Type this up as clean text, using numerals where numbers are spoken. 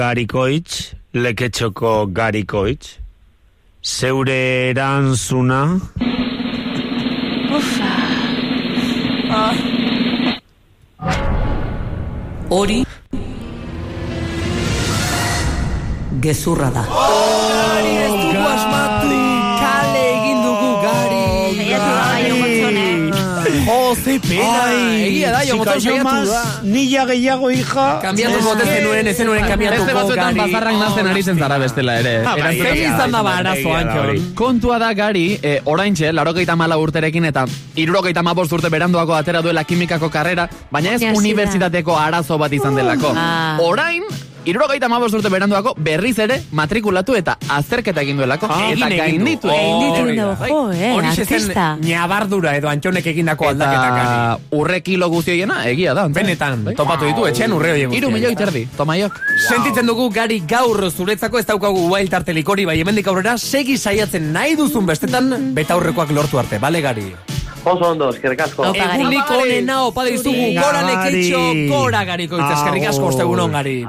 Garikoitz, leketxoko Garikoitz, zeure erantzuna... Hori gezurra da. Gari, ez dugu asmatu. Kale egin dugu, Gari. Ze pena. Egia da, jomotón saiatu da. Nila gehiago, hija. Kambiatuko ez zenuen kambiatuko, Beste batzuetan Gari. bazarrak nazten ari zen zara bestela ere. Zer izan da arazo, Antxon? Kontua da, Gari, oraintxe, 84 urterekin eta 75 urte beranduako atera duela kimikako karrera, baina ez unibertsitateko arazo bat izan delako. Orain, 75 urte beranduako berriz ere matrikulatu eta azterketa egin duelako. Eta gainditu. Horixe zen ñabardura edo Antxonek egindako aldaketa, Gari. Urre kilo guztioiena, egia da. Benetan, topatu ditu, etxean urre horien guztien. 3 milioi terdi, tomaiok. Sentitzen dugu, Gari, gaur zuretzako ez daukagu wild artelik hori, bai hemendik aurrera segi saiatzen nahi duzun bestetan betaurrekoak lortu arte, bale, Gari? Oso ondo, eskerrik asko. Egunik onena opa dizugu, gora lekitxo, gora Garikoitz, eskerrik asko, ostegunon, Gari.